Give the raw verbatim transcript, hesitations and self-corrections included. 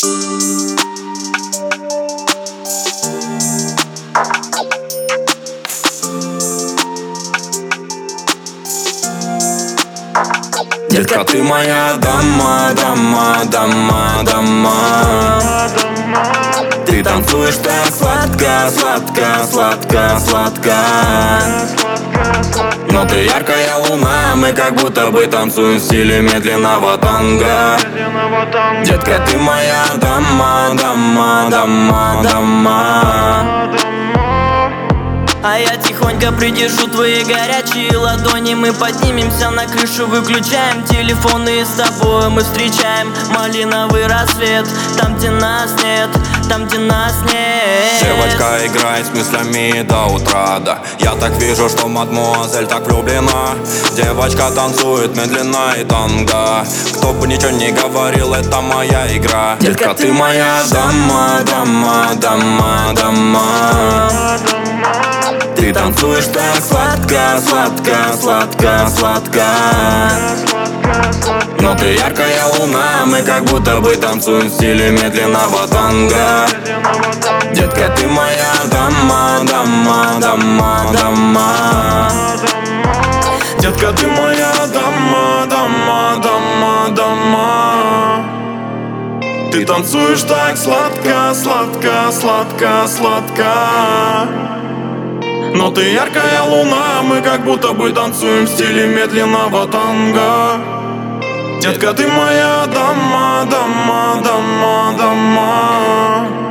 Детка, ты моя дама, дама, дама, дама. Ты танцуешь так сладко, сладко, сладко, сладко. Но ты яркая луна, мы как будто бы танцуем в стиле медленного танго. Детка, ты моя дама, дама, дама, дама. А я тихонько придержу твои горячие ладони. Мы поднимемся на крышу, выключаем телефоны, и с тобой мы встречаем малиновый рассвет. Там, где нас нет, там, где нас нет. Девочка играет с мыслями до утра, да. Я так вижу, что мадмуазель так влюблена. Девочка танцует медленно и танго. Кто бы ничего не говорил, это моя игра. Детка, ты моя дама, дама, дама, дама. Ты танцуешь так сладко, сладко, сладко, сладко. Но ты яркая луна, мы как будто бы танцуем в стиле медленного танго. Детка, ты моя дама, дама, дама, дама. Детка, ты моя дама, дама, дама, дама. Ты танцуешь так сладко, сладко, сладко, сладко. Но ты яркая луна, мы как будто бы танцуем в стиле медленного танго. Детка, ты моя дама, дама, дама, дама.